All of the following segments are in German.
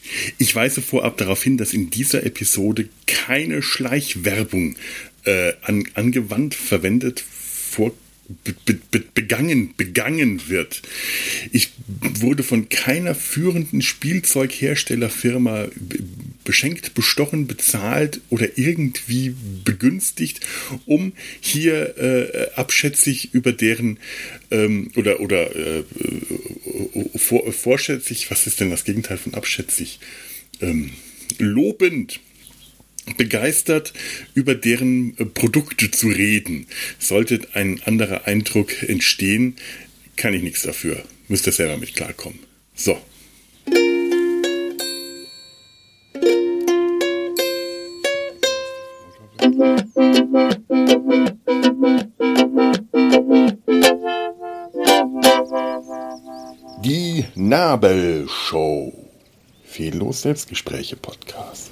Ich weise vorab darauf hin, dass in dieser Episode keine Schleichwerbung angewandt, verwendet, begangen wird. Ich wurde von keiner führenden Spielzeugherstellerfirma beschenkt, bestochen, bezahlt oder irgendwie begünstigt, um hier abschätzig über deren vorschätzig, was ist denn das Gegenteil von abschätzig? Lobend, begeistert über deren Produkte zu reden. Sollte ein anderer Eindruck entstehen, kann ich nichts dafür. Müsst ihr selber mit klarkommen. So. Die Nabelshow. Fehllos Selbstgespräche Podcast.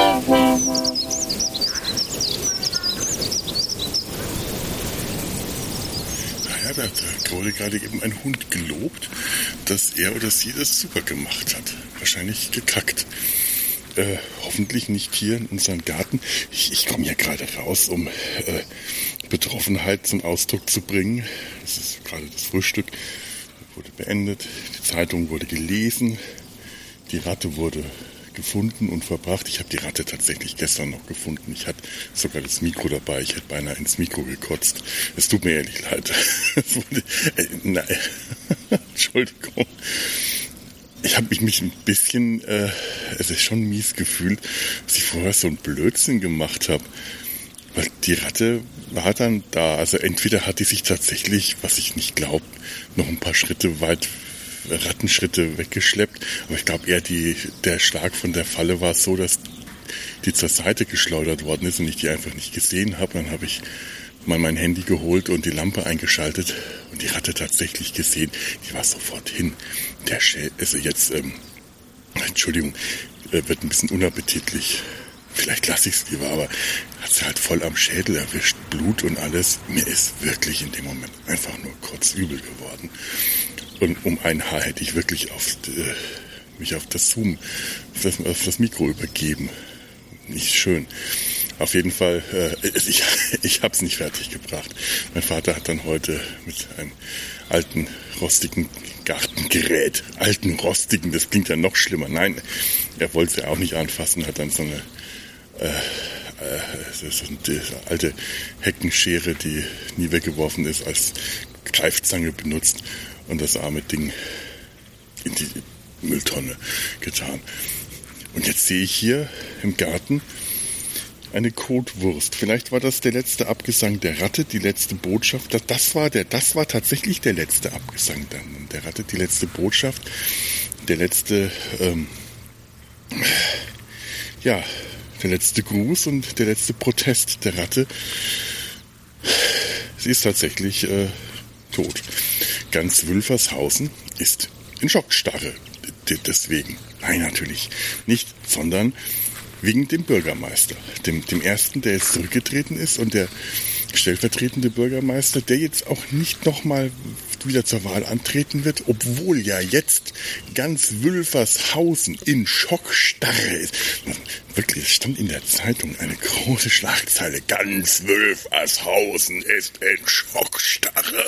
Naja, da wurde gerade eben ein Hund gelobt, dass er oder sie das super gemacht hat. Wahrscheinlich gekackt. Hoffentlich nicht hier in unserem Garten. Ich komme hier gerade raus, um Betroffenheit zum Ausdruck zu bringen. Das ist gerade das Frühstück. Wurde beendet. Die Zeitung wurde gelesen. Die Ratte wurde gefunden und verbracht. Ich habe die Ratte tatsächlich gestern noch gefunden. Ich hatte sogar das Mikro dabei. Ich hätte beinahe ins Mikro gekotzt. Es tut mir ehrlich leid. Nein. Entschuldigung. Ich habe mich ein bisschen, es ist schon mies gefühlt, dass ich vorher so einen Blödsinn gemacht habe. Weil die Ratte war dann da. Also entweder hat die sich tatsächlich, was ich nicht glaube, noch ein paar Schritte weit Rattenschritte weggeschleppt. Aber ich glaube eher, der Schlag von der Falle war so, dass die zur Seite geschleudert worden ist und ich die einfach nicht gesehen habe. Dann habe ich mal mein Handy geholt und die Lampe eingeschaltet und die Ratte tatsächlich gesehen. Die war sofort hin. Also jetzt, Entschuldigung, wird ein bisschen unappetitlich. Vielleicht lasse ich es lieber, aber hat sie halt voll am Schädel erwischt, Blut und alles. Mir ist wirklich in dem Moment einfach nur kotzübel geworden. Und um ein Haar hätte ich wirklich mich auf das Zoom, auf das Mikro übergeben. Nicht schön. Auf jeden Fall, ich habe es nicht fertig gebracht. Mein Vater hat dann heute mit einem alten, rostigen Gartengerät, das klingt ja noch schlimmer. Nein, er wollte es ja auch nicht anfassen, hat dann so eine alte Heckenschere, die nie weggeworfen ist, als Greifzange benutzt und das arme Ding in die Mülltonne getan. Und jetzt sehe ich hier im Garten eine Kotwurst. Vielleicht war das der letzte Abgesang der Ratte, die letzte Botschaft. Das war tatsächlich der letzte Abgesang dann der Ratte, die letzte Botschaft, der letzte, der letzte Gruß und der letzte Protest der Ratte. Sie ist tatsächlich tot. Ganz Wülfershausen ist in Schockstarre. Deswegen. Nein, natürlich nicht, sondern wegen dem Bürgermeister. Dem ersten, der jetzt zurückgetreten ist und der stellvertretende Bürgermeister, der jetzt auch nicht nochmal wieder zur Wahl antreten wird, obwohl ja jetzt ganz Wülfershausen in Schockstarre ist. Wirklich, es stand in der Zeitung eine große Schlagzeile. Ganz Wülfershausen ist in Schockstarre.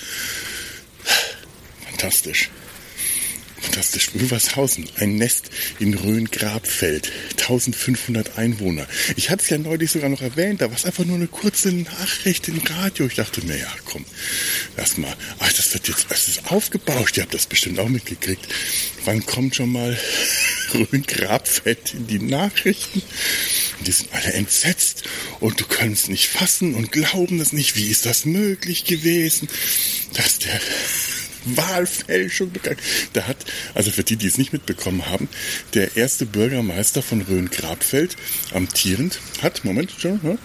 Fantastisch. Fantastisch. Wülfershausen, ein Nest in Rhön-Grabfeld, 1500 Einwohner. Ich hatte es ja neulich sogar noch erwähnt, da war es einfach nur eine kurze Nachricht im Radio. Ich dachte, naja, komm, lass mal. Ach, das ist aufgebauscht, ihr habt das bestimmt auch mitgekriegt. Wann kommt schon mal Rhön-Grabfeld in die Nachrichten? Die sind alle entsetzt und du kannst nicht fassen und glauben das nicht. Wie ist das möglich gewesen, dass der Wahlfälschung begangen. Da hat, also für die es nicht mitbekommen haben, der erste Bürgermeister von Rhön-Grabfeld amtierend hat, Moment, schon, ja?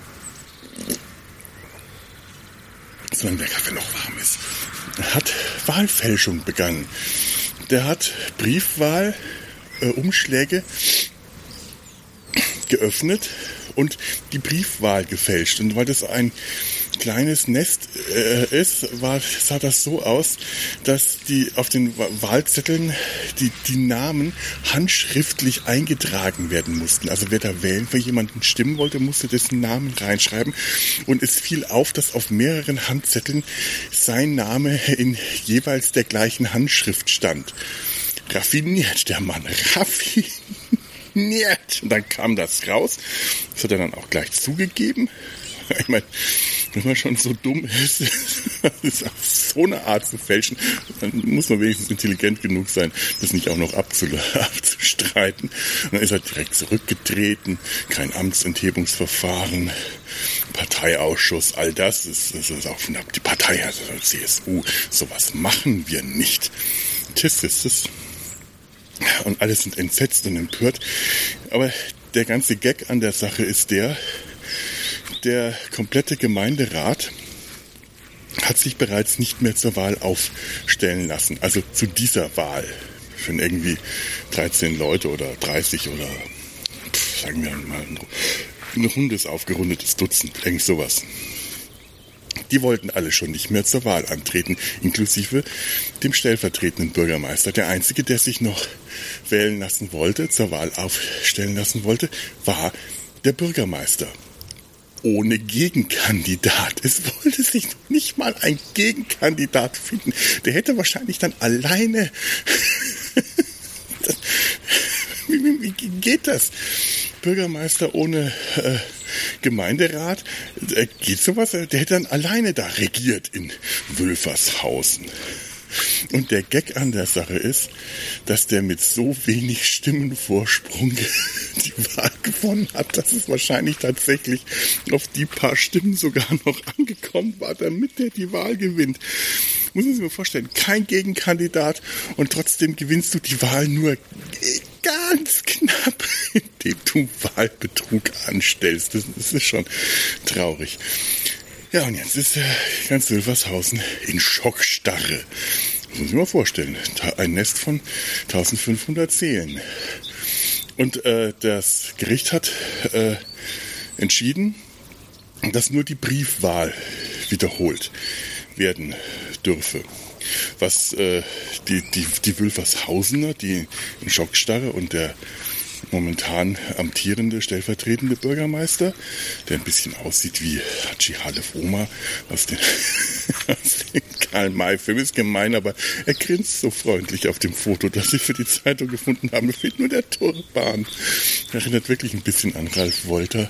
Solange der Kaffee noch warm ist, hat Wahlfälschung begangen. Der hat Briefwahlumschläge geöffnet und die Briefwahl gefälscht. Und weil das ein kleines Nest sah das so aus, dass auf den Wahlzetteln die Namen handschriftlich eingetragen werden mussten. Also wer da wählen für jemanden stimmen wollte, musste dessen Namen reinschreiben. Und es fiel auf, dass auf mehreren Handzetteln sein Name in jeweils der gleichen Handschrift stand. Raffiniert, der Mann, raffiniert. Und dann kam das raus. Das hat er dann auch gleich zugegeben. Ich meine, wenn man schon so dumm ist, das auf so eine Art zu fälschen, dann muss man wenigstens intelligent genug sein, das nicht auch noch abzustreiten. Und dann ist er direkt zurückgetreten, kein Amtsenthebungsverfahren, Parteiausschuss, all das ist auch von die Partei, also CSU, sowas machen wir nicht. Tschüss ist es. Und alle sind entsetzt und empört. Aber der ganze Gag an der Sache ist der komplette Gemeinderat hat sich bereits nicht mehr zur Wahl aufstellen lassen. Also zu dieser Wahl. Für irgendwie 13 Leute oder 30 oder sagen wir mal ein rundes, aufgerundetes Dutzend. Irgend sowas. Die wollten alle schon nicht mehr zur Wahl antreten, inklusive dem stellvertretenden Bürgermeister. Der Einzige, der sich noch wählen lassen wollte, zur Wahl aufstellen lassen wollte, war der Bürgermeister. Ohne Gegenkandidat. Es wollte sich noch nicht mal ein Gegenkandidat finden. Der hätte wahrscheinlich dann alleine... Wie geht das? Bürgermeister ohne Gemeinderat, geht sowas? Der hätte dann alleine da regiert in Wülfershausen. Und der Gag an der Sache ist, dass der mit so wenig Stimmenvorsprung die Wahl gewonnen hat, dass es wahrscheinlich tatsächlich auf die paar Stimmen sogar noch angekommen war, damit der die Wahl gewinnt. Muss man sich mal vorstellen, kein Gegenkandidat und trotzdem gewinnst du die Wahl nur ganz knapp, indem du Wahlbetrug anstellst. Das ist schon traurig. Ja, und jetzt ist ganz Wülfershausen in Schockstarre. Das muss man sich mal vorstellen. Ein Nest von 1500 Seelen. Und das Gericht hat entschieden, dass nur die Briefwahl wiederholt werden dürfe. Was die Wülfershausener, die in Schockstarre und der momentan amtierende stellvertretende Bürgermeister, der ein bisschen aussieht wie Haji Halef Oma aus den Karl-May-Film, ist gemein, aber er grinst so freundlich auf dem Foto, das ich für die Zeitung gefunden habe. Mir fehlt nur der Turban. Erinnert wirklich ein bisschen an Ralf Wolter.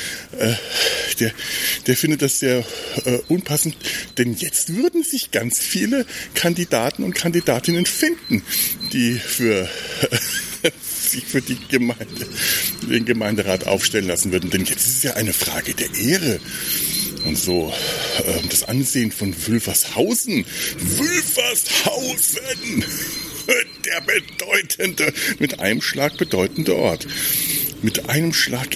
Der findet das sehr unpassend, denn jetzt würden sich ganz viele Kandidaten und Kandidatinnen finden, die sich für den Gemeinderat aufstellen lassen würden. Denn jetzt ist es ja eine Frage der Ehre. Und so das Ansehen von Wülfershausen. Wülfershausen! Der mit einem Schlag bedeutende Ort. Mit einem Schlag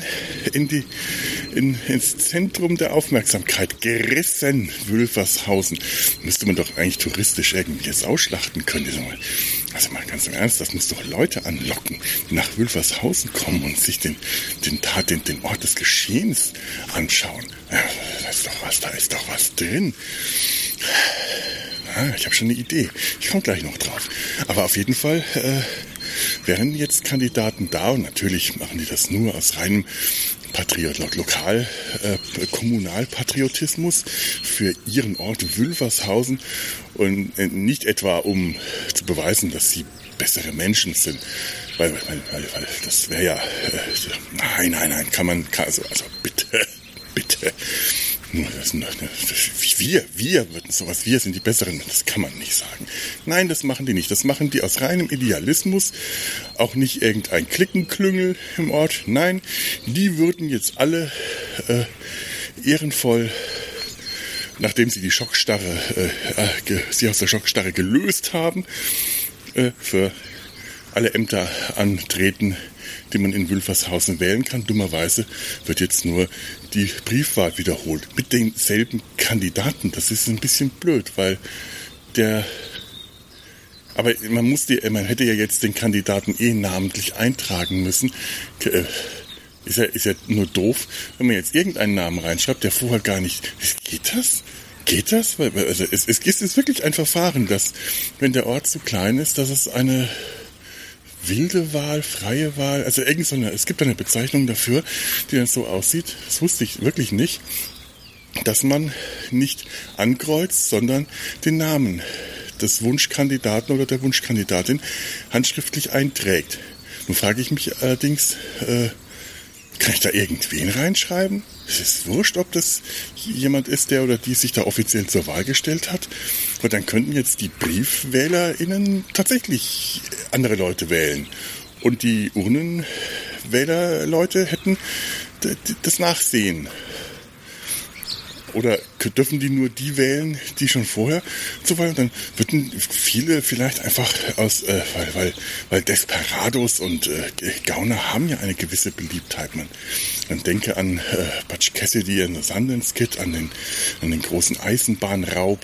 ins Zentrum der Aufmerksamkeit gerissen, Wülfershausen. Müsste man doch eigentlich touristisch irgendwie jetzt ausschlachten können. Also mal ganz im Ernst, das muss doch Leute anlocken, die nach Wülfershausen kommen und sich den Ort des Geschehens anschauen. Ja, da ist doch was drin. Ich habe schon eine Idee. Ich komme gleich noch drauf. Aber auf jeden Fall wären jetzt Kandidaten da und natürlich machen die das nur aus reinem Kommunalpatriotismus für ihren Ort Wülfershausen und nicht etwa, um zu beweisen, dass sie bessere Menschen sind. Weil das wäre ja... Nein, also bitte. Wir würden sowas, wir sind die Besseren, das kann man nicht sagen. Nein, das machen die nicht. Das machen die aus reinem Idealismus, auch nicht irgendein Klickenklüngel im Ort. Nein, die würden jetzt alle ehrenvoll, nachdem sie sich aus der Schockstarre gelöst haben, für alle Ämter antreten, die man in Wülfershausen wählen kann. Dummerweise wird jetzt nur die Briefwahl wiederholt. Mit denselben Kandidaten. Das ist ein bisschen blöd, weil aber man hätte ja jetzt den Kandidaten namentlich eintragen müssen. Ist ja nur doof, wenn man jetzt irgendeinen Namen reinschreibt, der vorher gar nicht... Geht das? Geht das? Also es ist wirklich ein Verfahren, dass, wenn der Ort zu klein ist, dass es eine wilde Wahl, freie Wahl, also es gibt eine Bezeichnung dafür, die dann so aussieht, das wusste ich wirklich nicht, dass man nicht ankreuzt, sondern den Namen des Wunschkandidaten oder der Wunschkandidatin handschriftlich einträgt. Nun frage ich mich allerdings, kann ich da irgendwen reinschreiben? Es ist wurscht, ob das jemand ist, der oder die sich da offiziell zur Wahl gestellt hat. Und dann könnten jetzt die BriefwählerInnen tatsächlich andere Leute wählen. Und die Urnenwählerleute hätten das Nachsehen. Oder dürfen die nur die wählen, die schon vorher zur Wahl? Dann würden viele vielleicht einfach weil Desperados und Gauner haben ja eine gewisse Beliebtheit. Man denke an Butch Cassidy in The Sundance Kid, an den großen Eisenbahnraub.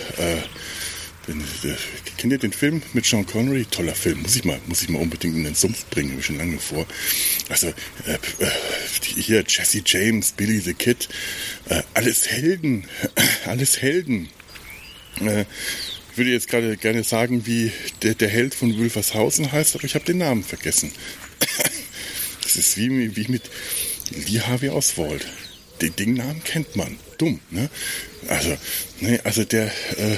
Kennt ihr den Film mit Sean Connery? Toller Film, muss ich mal unbedingt in den Sumpf bringen, habe ich schon lange vor. Also hier Jesse James, Billy the Kid, alles Helden. Ich würde jetzt gerade gerne sagen, wie der Held von Wülfershausen heißt, aber ich habe den Namen vergessen. Das ist wie mit Lee Harvey Oswald. Den Namen kennt man. Dumm, ne? Also der...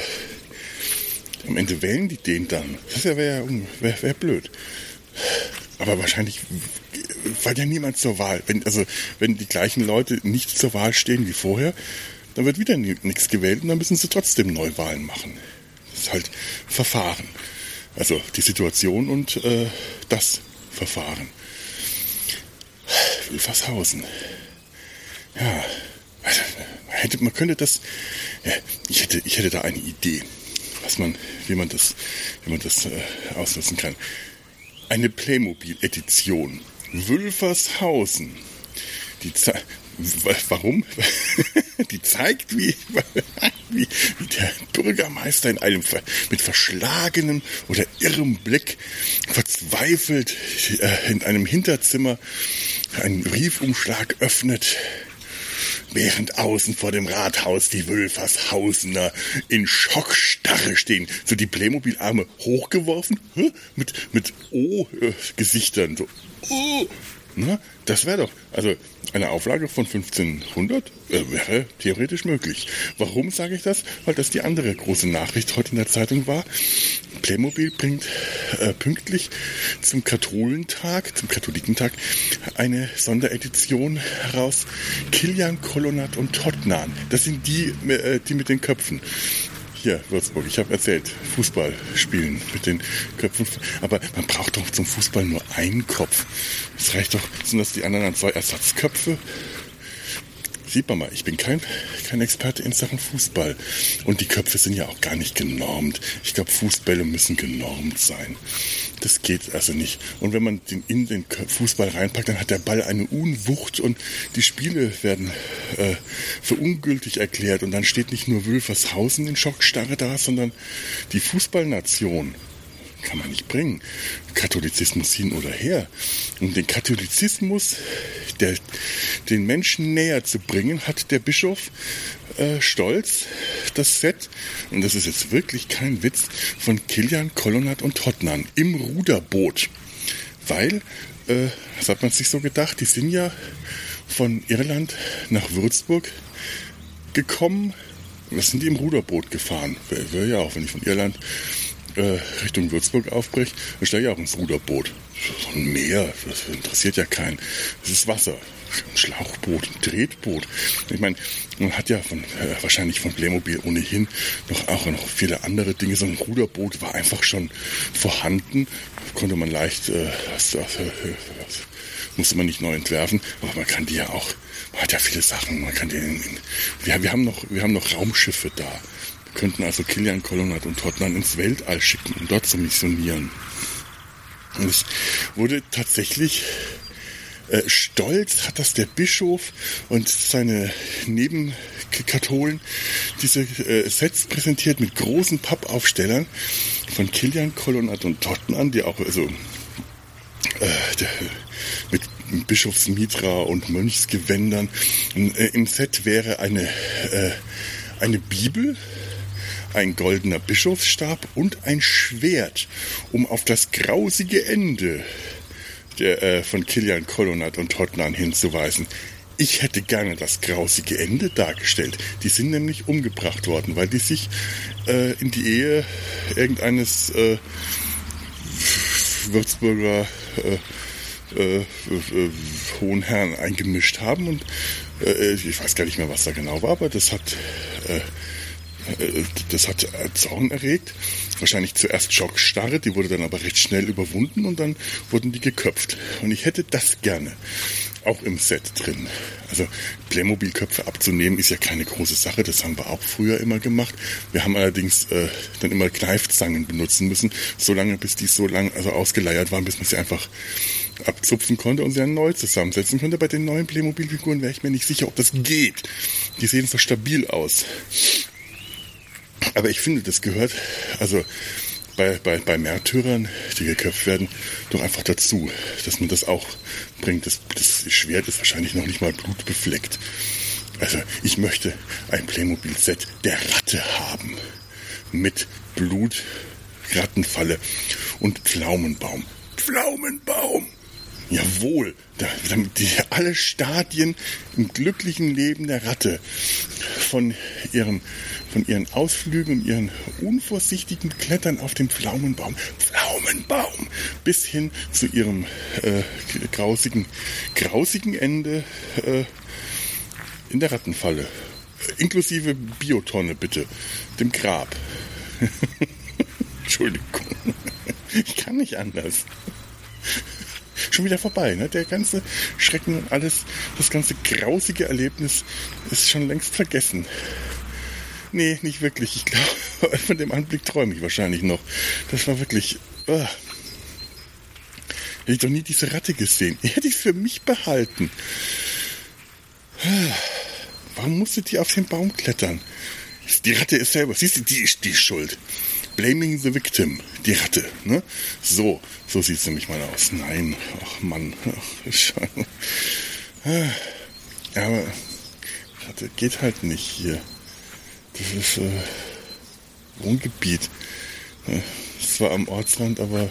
Am Ende wählen die den dann. Das wäre blöd. Aber wahrscheinlich war ja niemand zur Wahl. Wenn die gleichen Leute nicht zur Wahl stehen wie vorher, dann wird wieder nichts gewählt und dann müssen sie trotzdem Neuwahlen machen. Das ist halt Verfahren. Also die Situation und das Verfahren. Wülfershausen. Ja, also, man könnte das... Ja, ich hätte da eine Idee. Wie man das ausnutzen kann. Eine Playmobil-Edition. Wülfershausen. Warum? Die zeigt, wie der Bürgermeister in einem mit verschlagenem oder irrem Blick verzweifelt in einem Hinterzimmer einen Briefumschlag öffnet, während außen vor dem Rathaus die Wülfershausener in Schockstarre stehen. So die Playmobil-Arme hochgeworfen, mit O-Gesichtern. So, na, das wäre doch, also eine Auflage von 1500 wäre theoretisch möglich. Warum sage ich das? Weil das die andere große Nachricht heute in der Zeitung war. Playmobil bringt pünktlich zum Katholikentag, eine Sonderedition heraus. Kilian, Colonat und Tottenham. Das sind die mit den Köpfen. Hier, Würzburg, ich habe erzählt, Fußball spielen mit den Köpfen. Aber man braucht doch zum Fußball nur einen Kopf. Das reicht doch, sind das die anderen 2 Ersatzköpfe? Sieht man mal, ich bin kein Experte in Sachen Fußball. Und die Köpfe sind ja auch gar nicht genormt. Ich glaube, Fußbälle müssen genormt sein. Das geht also nicht. Und wenn man den in den Fußball reinpackt, dann hat der Ball eine Unwucht und die Spiele werden für ungültig erklärt. Und dann steht nicht nur Wülfershausen in Schockstarre da, sondern die Fußballnation. Kann man nicht bringen. Katholizismus hin oder her. Um den Katholizismus den Menschen näher zu bringen, hat der Bischof Stolz das Set, und das ist jetzt wirklich kein Witz, von Kilian, Colonat und Tottenham im Ruderboot. Weil, das hat man sich so gedacht, die sind ja von Irland nach Würzburg gekommen. Was sind die im Ruderboot gefahren? Wäre ja auch, wenn ich von Irland Richtung Würzburg aufbreche, dann steige ich auch ins Ruderboot. So ein Meer, das interessiert ja keinen. Das ist Wasser. Ein Schlauchboot, ein Tretboot. Ich meine, man hat ja wahrscheinlich von Playmobil ohnehin noch viele andere Dinge. So ein Ruderboot war einfach schon vorhanden. Konnte man leicht, musste man nicht neu entwerfen. Aber man kann die ja auch, man hat ja viele Sachen. Man kann wir haben noch Raumschiffe da. Wir könnten also Kilian, Colonat und Tottenham ins Weltall schicken, um dort zu missionieren. Und es wurde tatsächlich stolz, hat das der Bischof und seine Nebenkatholen diese Sets präsentiert mit großen Pappaufstellern von Kilian, Colonat und Tottenham, die auch mit Bischofsmitra und Mönchsgewändern. Im Set wäre eine Bibel, ein goldener Bischofsstab und ein Schwert, um auf das grausige Ende von Cillian Colonat und Totnan hinzuweisen. Ich hätte gerne das grausige Ende dargestellt. Die sind nämlich umgebracht worden, weil die sich in die Ehe irgendeines Würzburger hohen Herrn eingemischt haben. Und ich weiß gar nicht mehr, was da genau war, aber das hat Zorn erregt. Wahrscheinlich zuerst Schockstarre, die wurde dann aber recht schnell überwunden und dann wurden die geköpft. Und ich hätte das gerne auch im Set drin. Also Playmobil-Köpfe abzunehmen ist ja keine große Sache, das haben wir auch früher immer gemacht. Wir haben allerdings dann immer Kneifzangen benutzen müssen, solange bis die so lang ausgeleiert waren, bis man sie einfach abzupfen konnte und sie dann neu zusammensetzen konnte. Bei den neuen Playmobil-Figuren wäre ich mir nicht sicher, ob das geht. Die sehen so stabil aus. Aber ich finde, das gehört, also bei Märtyrern, die geköpft werden, doch einfach dazu, dass man das auch bringt. Das Schwert ist wahrscheinlich noch nicht mal blutbefleckt. Also ich möchte ein Playmobil-Set der Ratte haben. Mit Blut, Rattenfalle und Pflaumenbaum. Pflaumenbaum! Jawohl, damit die alle Stadien im glücklichen Leben der Ratte von ihren Ausflügen und ihren unvorsichtigen Klettern auf dem Pflaumenbaum bis hin zu ihrem grausigen Ende in der Rattenfalle. Inklusive Biotonne, bitte. Dem Grab. Entschuldigung. Ich kann nicht anders. Schon wieder vorbei, ne? Der ganze Schrecken und alles, das ganze grausige Erlebnis ist schon längst vergessen. Nee, nicht wirklich. Ich glaube, von dem Anblick träume ich wahrscheinlich noch. Das war wirklich... Hätte ich doch nie diese Ratte gesehen. Die hätte ich für mich behalten. Warum musste die auf den Baum klettern? Die Ratte ist selber... Siehst du, die ist die schuld. Blaming the victim. Die Ratte, ne? So sieht es nämlich mal aus. Nein, ach Mann. Ach, Scheiße. Aber Ratte geht halt nicht hier. Das ist Wohngebiet. Zwar am Ortsrand, aber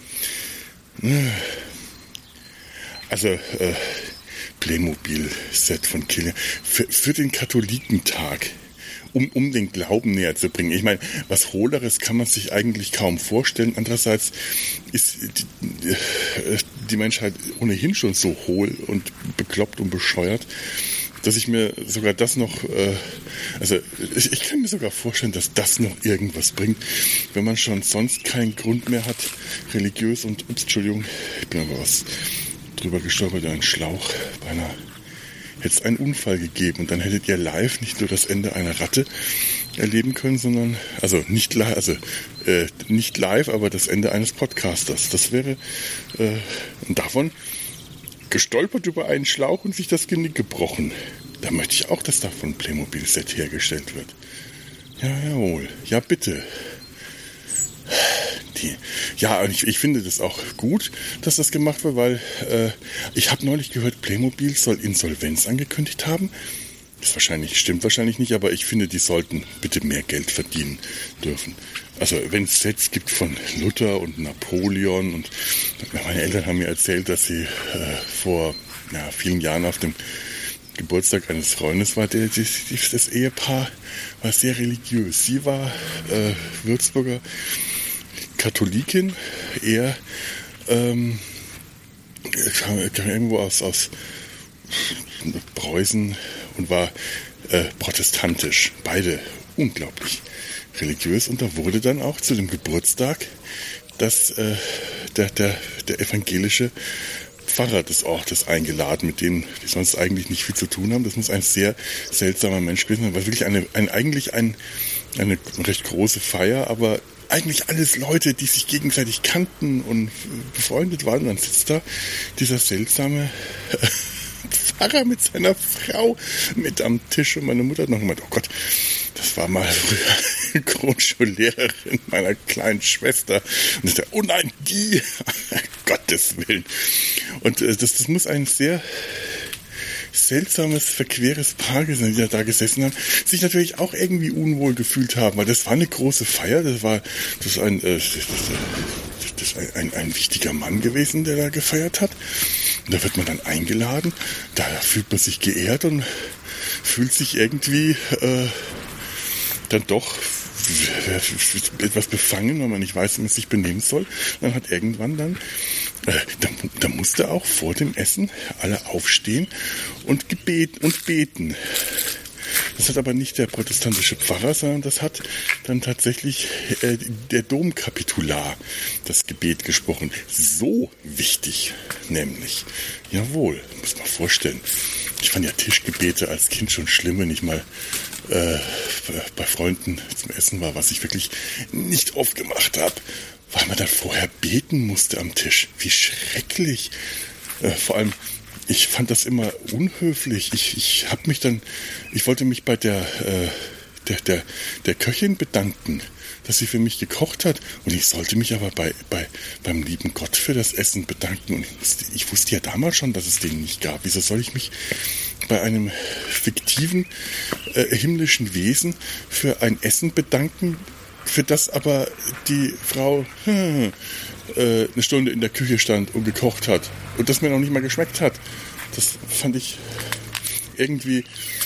also Playmobil-Set von Cillian für den Katholikentag. Um den Glauben näher zu bringen. Ich meine, was Hohleres kann man sich eigentlich kaum vorstellen. Andererseits ist die Menschheit ohnehin schon so hohl und bekloppt und bescheuert, dass ich mir sogar das noch, ich kann mir sogar vorstellen, dass das noch irgendwas bringt, wenn man schon sonst keinen Grund mehr hat, religiös und, Entschuldigung, ich bin aber was drüber gestolpert, ein Schlauch, beinahe. Hätte es einen Unfall gegeben und dann hättet ihr live nicht nur das Ende einer Ratte erleben können, sondern, nicht live, aber das Ende eines Podcasters. Das wäre, und davon gestolpert über einen Schlauch und sich das Genick gebrochen. Da möchte ich auch, dass davon ein Playmobil-Set hergestellt wird. Ja, jawohl. Ja, bitte. Ja, und ich finde das auch gut, dass das gemacht wird, weil ich habe neulich gehört, Playmobil soll Insolvenz angekündigt haben. Das stimmt wahrscheinlich nicht, aber ich finde, die sollten bitte mehr Geld verdienen dürfen. Also wenn es Sets gibt von Luther und Napoleon und meine Eltern haben mir erzählt, dass sie vor vielen Jahren auf dem Geburtstag eines Freundes war, das Ehepaar war sehr religiös. Sie war Würzburger Katholikin, er kam irgendwo aus Preußen und war protestantisch. Beide unglaublich religiös. Und da wurde dann auch zu dem Geburtstag der evangelische Pfarrer des Ortes eingeladen, mit dem die sonst eigentlich nicht viel zu tun haben. Das muss ein sehr seltsamer Mensch gewesen sein. War wirklich eine recht große Feier, aber eigentlich alles Leute, die sich gegenseitig kannten und befreundet waren. Und dann sitzt da dieser seltsame Pfarrer mit seiner Frau mit am Tisch. Und meine Mutter hat noch gemeint, oh Gott, das war mal früher Grundschullehrerin meiner kleinen Schwester. Und ich dachte, oh nein, die, Gottes Willen. Und das muss ein sehr seltsames, verqueres Paar sein, die da gesessen haben, sich natürlich auch irgendwie unwohl gefühlt haben, weil das war eine große Feier, das ist ein wichtiger Mann gewesen, der da gefeiert hat. Und da wird man dann eingeladen, da fühlt man sich geehrt und fühlt sich irgendwie dann doch etwas befangen, weil man nicht weiß, wie man sich benehmen soll. Dann hat irgendwann da musste auch vor dem Essen alle aufstehen und beten. Das hat aber nicht der protestantische Pfarrer, sondern das hat dann tatsächlich der Domkapitular das Gebet gesprochen. So wichtig, nämlich. Jawohl, muss man vorstellen. Ich fand ja Tischgebete als Kind schon schlimm, wenn ich mal bei Freunden zum Essen war, was ich wirklich nicht oft gemacht habe, weil man dann vorher beten musste am Tisch. Wie schrecklich. Vor allem, ich fand das immer unhöflich. Ich wollte mich bei der Köchin bedanken, dass sie für mich gekocht hat. Und ich sollte mich aber beim lieben Gott für das Essen bedanken. Und ich wusste ja damals schon, dass es den nicht gab. Wieso soll ich mich bei einem fiktiven himmlischen Wesen für ein Essen bedanken, für das aber die Frau eine Stunde in der Küche stand und gekocht hat und das mir noch nicht mal geschmeckt hat? Das fand ich irgendwie,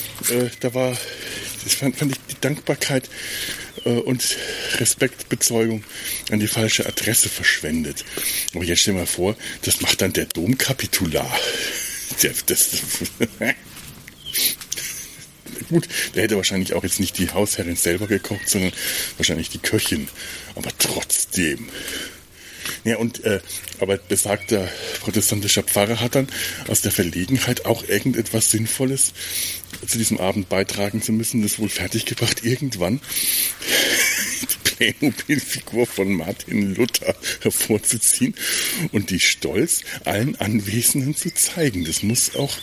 fand ich die Dankbarkeit und Respektbezeugung an die falsche Adresse verschwendet. Aber jetzt stell dir mal vor, das macht dann der Domkapitular. Gut, der hätte wahrscheinlich auch jetzt nicht die Hausherrin selber gekocht, sondern wahrscheinlich die Köchin. Aber trotzdem. Ja, aber besagter protestantischer Pfarrer hat dann aus der Verlegenheit auch irgendetwas Sinnvolles zu diesem Abend beitragen zu müssen, das wohl fertiggebracht, irgendwann die Playmobil-Figur von Martin Luther hervorzuziehen und die stolz allen Anwesenden zu zeigen. Das muss auch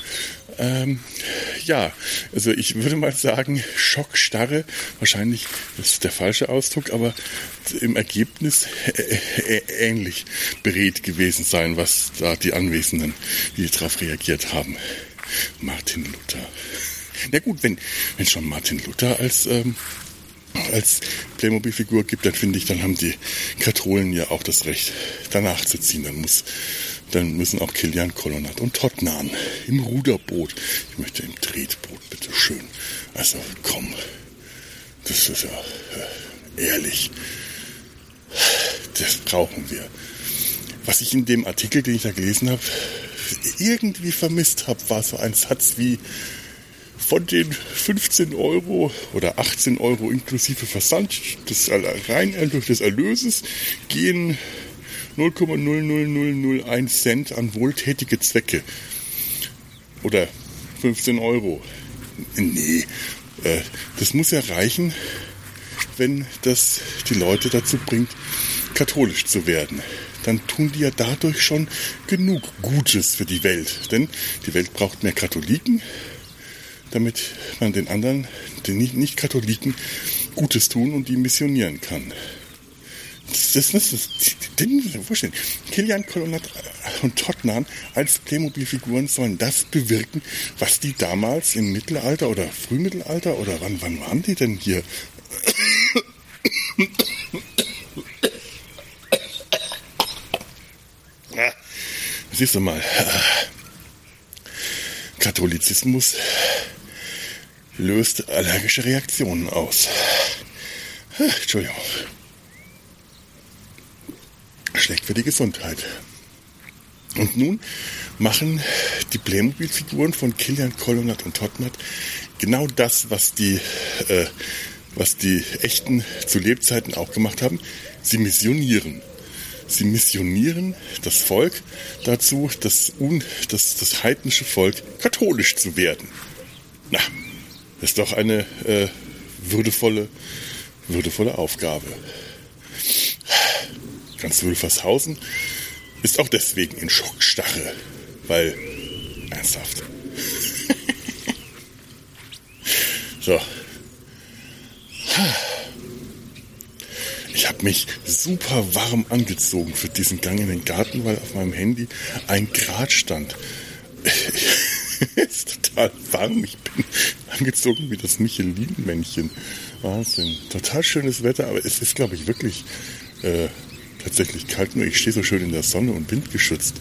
also ich würde mal sagen, Schockstarre, wahrscheinlich ist der falsche Ausdruck, aber im Ergebnis ähnlich beredt gewesen sein, was da die Anwesenden, wie die darauf reagiert haben. Martin Luther. Na gut, wenn schon Martin Luther als Playmobil-Figur gibt, dann finde ich, dann haben die Katholen ja auch das Recht, danach zu ziehen. Dann müssen auch Kilian Kolonat und Totnan im Ruderboot. Ich möchte im Tretboot, bitteschön. Also komm, das ist ja ehrlich. Das brauchen wir. Was ich in dem Artikel, den ich da gelesen habe, irgendwie vermisst habe, war so ein Satz wie: Von den 15 Euro oder 18 Euro inklusive Versand des Erlöses gehen 0,00001 Cent an wohltätige Zwecke. Oder 15 Euro. Nee, das muss ja reichen, wenn das die Leute dazu bringt, katholisch zu werden. Dann tun die ja dadurch schon genug Gutes für die Welt. Denn die Welt braucht mehr Katholiken, damit man den anderen, den Nicht-Katholiken, Gutes tun und die missionieren kann. Das muss ich vorstellen. Kilian Kolonat und Totnan als Playmobil-Figuren sollen das bewirken, was die damals im Mittelalter oder Frühmittelalter oder wann waren die denn hier? Siehst du mal, Katholizismus löst allergische Reaktionen aus. Entschuldigung. Schlecht für die Gesundheit. Und nun machen die Playmobil-Figuren von Kilian Kolonat und Totnan genau das, was die Echten zu Lebzeiten auch gemacht haben. Sie missionieren. Sie missionieren das Volk dazu, das heidnische Volk katholisch zu werden. Na, das ist doch eine würdevolle Aufgabe. Ganz Wülfershausen ist auch deswegen in Schockstarre, weil ernsthaft. So. habe mich super warm angezogen für diesen Gang in den Garten, weil auf meinem Handy 1 Grad stand. Ist total warm. Ich bin angezogen wie das Michelin-Männchen. Wahnsinn. Total schönes Wetter, aber es ist, glaube ich, wirklich tatsächlich kalt. Nur ich stehe so schön in der Sonne und windgeschützt.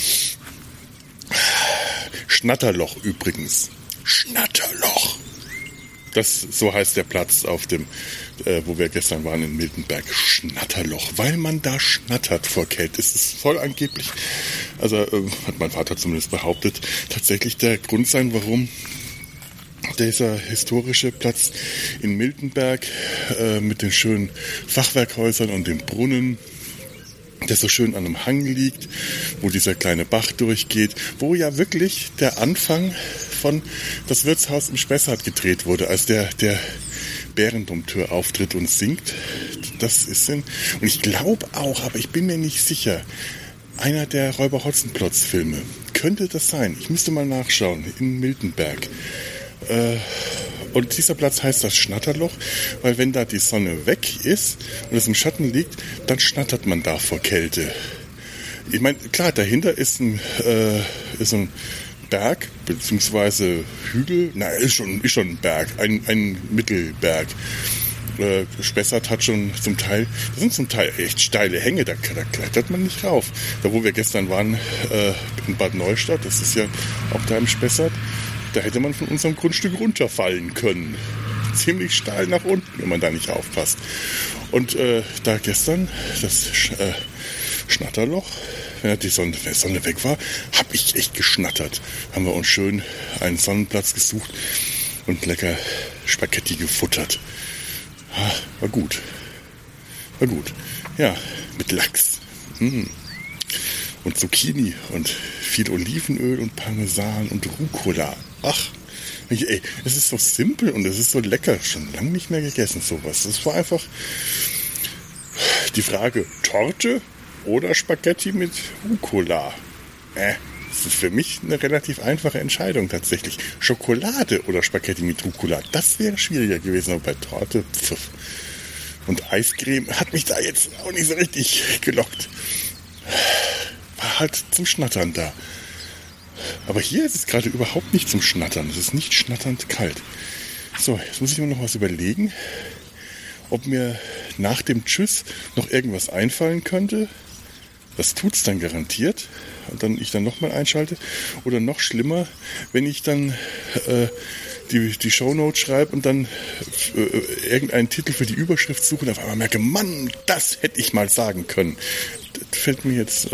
Schnatterloch übrigens. Schnatterloch. So heißt der Platz auf dem, wo wir gestern waren in Miltenberg. Schnatterloch, weil man da schnattert vor Kälte. Es ist voll angeblich, also hat mein Vater zumindest behauptet, tatsächlich der Grund sein, warum dieser historische Platz in Miltenberg mit den schönen Fachwerkhäusern und dem Brunnen, der so schön an einem Hang liegt, wo dieser kleine Bach durchgeht, wo ja wirklich der Anfang von das Wirtshaus im Spessart gedreht wurde, als der Bärendomtür auftritt und singt. Das ist und ich glaube auch, aber ich bin mir nicht sicher, einer der Räuber Hotzenplotz Filme. Könnte das sein? Ich müsste mal nachschauen. In Miltenberg. Und dieser Platz heißt das Schnatterloch, weil wenn da die Sonne weg ist und es im Schatten liegt, dann schnattert man da vor Kälte. Ich meine, klar, dahinter ist ein Berg, beziehungsweise Hügel. Nein, ist schon ein Berg, ein Mittelberg. Spessart hat schon zum Teil echt steile Hänge, da klettert man nicht rauf. Da wo wir gestern waren, in Bad Neustadt, das ist ja auch da im Spessart, da hätte man von unserem Grundstück runterfallen können. Ziemlich steil nach unten, wenn man da nicht aufpasst. Und da gestern, das Schnatterloch, wenn die Sonne weg war, habe ich echt geschnattert. Haben wir uns schön einen Sonnenplatz gesucht und lecker Spaghetti gefuttert. War gut. Ja, mit Lachs. Und Zucchini und viel Olivenöl und Parmesan und Rucola. Ach, ey, es ist so simpel und es ist so lecker. Schon lange nicht mehr gegessen, sowas. Das war einfach die Frage, Torte oder Spaghetti mit Rucola. Das ist für mich eine relativ einfache Entscheidung tatsächlich. Schokolade oder Spaghetti mit Rucola, das wäre schwieriger gewesen, aber bei Torte, pfiff. Und Eiscreme hat mich da jetzt auch nicht so richtig gelockt. War halt zum Schnattern da. Aber hier ist es gerade überhaupt nicht zum Schnattern. Es ist nicht schnatternd kalt. So, jetzt muss ich mir noch was überlegen, ob mir nach dem Tschüss noch irgendwas einfallen könnte. Das tut's dann garantiert. Und ich dann nochmal einschalte. Oder noch schlimmer, wenn ich dann die Shownotes schreibe und dann irgendeinen Titel für die Überschrift suche und auf einmal merke, Mann, das hätte ich mal sagen können. Das fällt mir jetzt,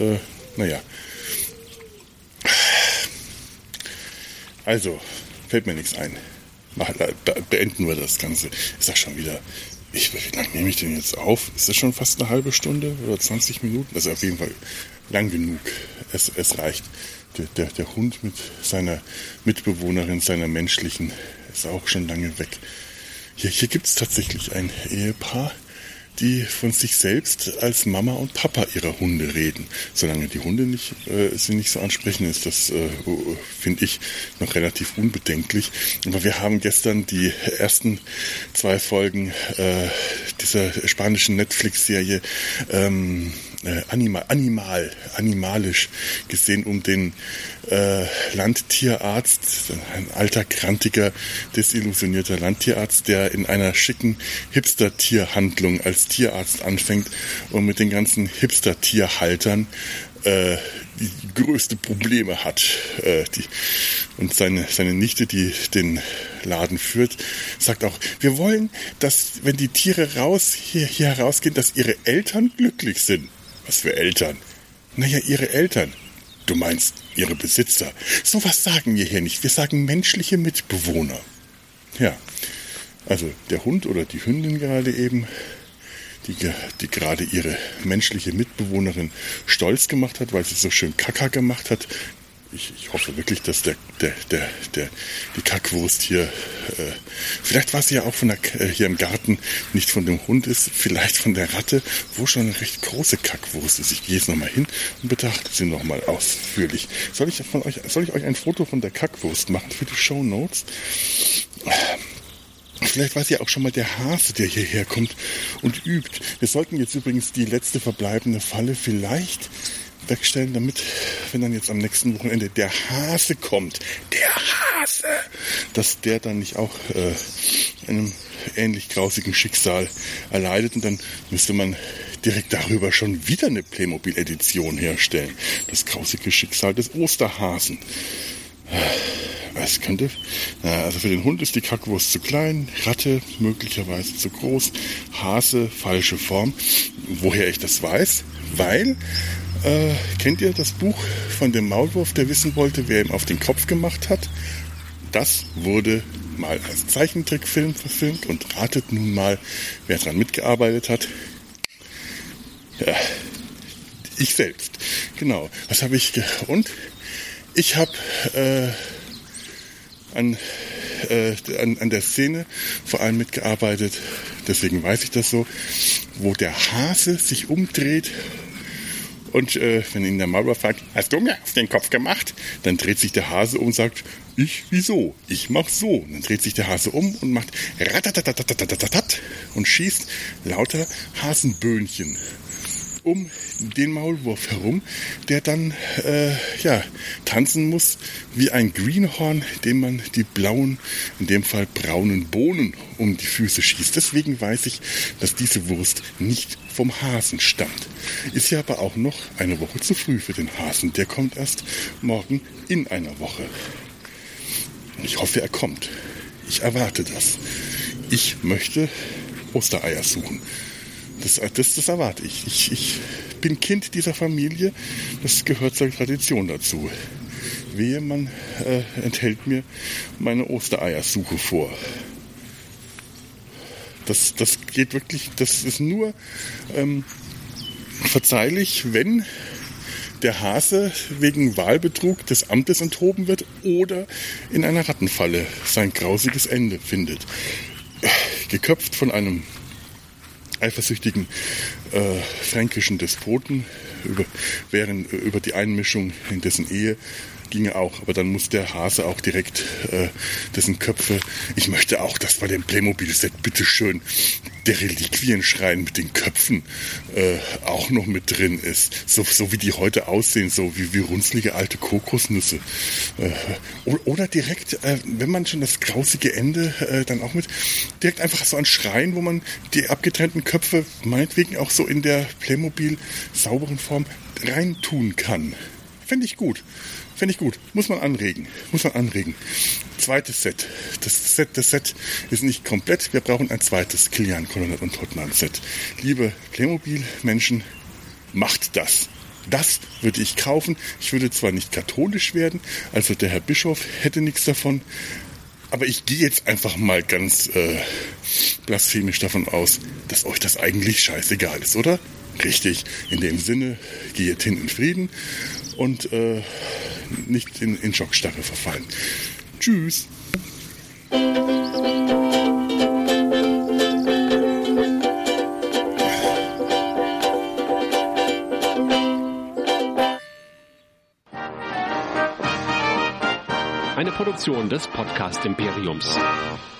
Also, fällt mir nichts ein. Beenden wir das Ganze. Ist das schon wieder... Wie lange nehme ich den jetzt auf? Ist das schon fast eine halbe Stunde oder 20 Minuten? Also auf jeden Fall lang genug. Es reicht. Der Hund mit seiner Mitbewohnerin, seiner menschlichen, ist auch schon lange weg. Hier gibt es tatsächlich ein Ehepaar, die von sich selbst als Mama und Papa ihrer Hunde reden. Solange die Hunde sie nicht so ansprechen, ist das, finde ich, noch relativ unbedenklich. Aber wir haben gestern die ersten 2 Folgen dieser spanischen Netflix-Serie animalisch gesehen, um den Landtierarzt, ein alter, grantiger, desillusionierter Landtierarzt, der in einer schicken Hipster-Tierhandlung als Tierarzt anfängt und mit den ganzen Hipster-Tierhaltern die größte Probleme hat. Und seine Nichte, die den Laden führt, sagt auch, wir wollen, dass, wenn die Tiere hier herausgehen, dass ihre Eltern glücklich sind. Was für Eltern? Naja, ihre Eltern. Du meinst ihre Besitzer. Sowas sagen wir hier nicht. Wir sagen menschliche Mitbewohner. Ja, also der Hund oder die Hündin gerade eben, die gerade ihre menschliche Mitbewohnerin stolz gemacht hat, weil sie so schön Kaka gemacht hat. Ich hoffe wirklich, dass die Kackwurst hier, vielleicht war sie ja auch hier im Garten, nicht von dem Hund ist, vielleicht von der Ratte, wo schon eine recht große Kackwurst ist. Ich gehe jetzt nochmal hin und betrachte sie nochmal ausführlich. Soll ich euch ein Foto von der Kackwurst machen für die Shownotes? Vielleicht weiß ja auch schon mal der Hase, der hierher kommt und übt. Wir sollten jetzt übrigens die letzte verbleibende Falle vielleicht wegstellen, damit, wenn dann jetzt am nächsten Wochenende der Hase kommt, dass der dann nicht auch einem ähnlich grausigen Schicksal erleidet. Und dann müsste man direkt darüber schon wieder eine Playmobil-Edition herstellen. Das grausige Schicksal des Osterhasen. Was könnte? Also für den Hund ist die Kackwurst zu klein, Ratte möglicherweise zu groß, Hase falsche Form. Woher ich das weiß? Weil, kennt ihr das Buch von dem Maulwurf, der wissen wollte, wer ihm auf den Kopf gemacht hat? Das wurde mal als Zeichentrickfilm verfilmt und ratet nun mal, wer daran mitgearbeitet hat. Ja, ich selbst. Genau. Was habe ich und ich habe an der Szene vor allem mitgearbeitet, deswegen weiß ich das so, wo der Hase sich umdreht und wenn ihn der Maulwurf fragt, hast du mir auf den Kopf gemacht? Dann dreht sich der Hase um und sagt, ich, wieso? Ich mach so. Und dann dreht sich der Hase um und macht ratatatatatatat und schießt lauter Hasenböhnchen um den Maulwurf herum, der dann tanzen muss wie ein Greenhorn, dem man die blauen, in dem Fall braunen Bohnen um die Füße schießt. Deswegen weiß ich, dass diese Wurst nicht vom Hasen stammt. Ist ja aber auch noch eine Woche zu früh für den Hasen. Der kommt erst morgen in einer Woche. Ich hoffe, er kommt. Ich erwarte das. Ich möchte Ostereier suchen. Das erwarte ich. Ich bin Kind dieser Familie. Das gehört zur Tradition dazu. Wehe, man enthält mir meine Ostereiersuche vor. Das geht wirklich, das ist nur verzeihlich, wenn der Hase wegen Wahlbetrug des Amtes enthoben wird oder in einer Rattenfalle sein grausiges Ende findet. Geköpft von einem eifersüchtigen fränkischen Despoten über die Einmischung in dessen Ehe ginge auch, aber dann muss der Hase auch direkt dessen Köpfe, ich möchte auch, dass bei dem Playmobil-Set bitteschön der Reliquienschrein mit den Köpfen auch noch mit drin ist, so wie die heute aussehen, so wie runzlige alte Kokosnüsse. Oder direkt, wenn man schon das grausige Ende dann auch mit, direkt einfach so ein Schrein, wo man die abgetrennten Köpfe meinetwegen auch so in der Playmobil sauberen Form reintun kann. Fände ich gut. Muss man anregen. Zweites Set. Das Set ist nicht komplett. Wir brauchen ein zweites Kilian Konrad und Tottenham Set. Liebe Playmobil-Menschen, macht das. Das würde ich kaufen. Ich würde zwar nicht katholisch werden, also der Herr Bischof hätte nichts davon, aber ich gehe jetzt einfach mal ganz blasphemisch davon aus, dass euch das eigentlich scheißegal ist, oder? Richtig. In dem Sinne, geht hin in Frieden und nicht in Schockstarre verfallen. Tschüss. Eine Produktion des Podcast Imperiums.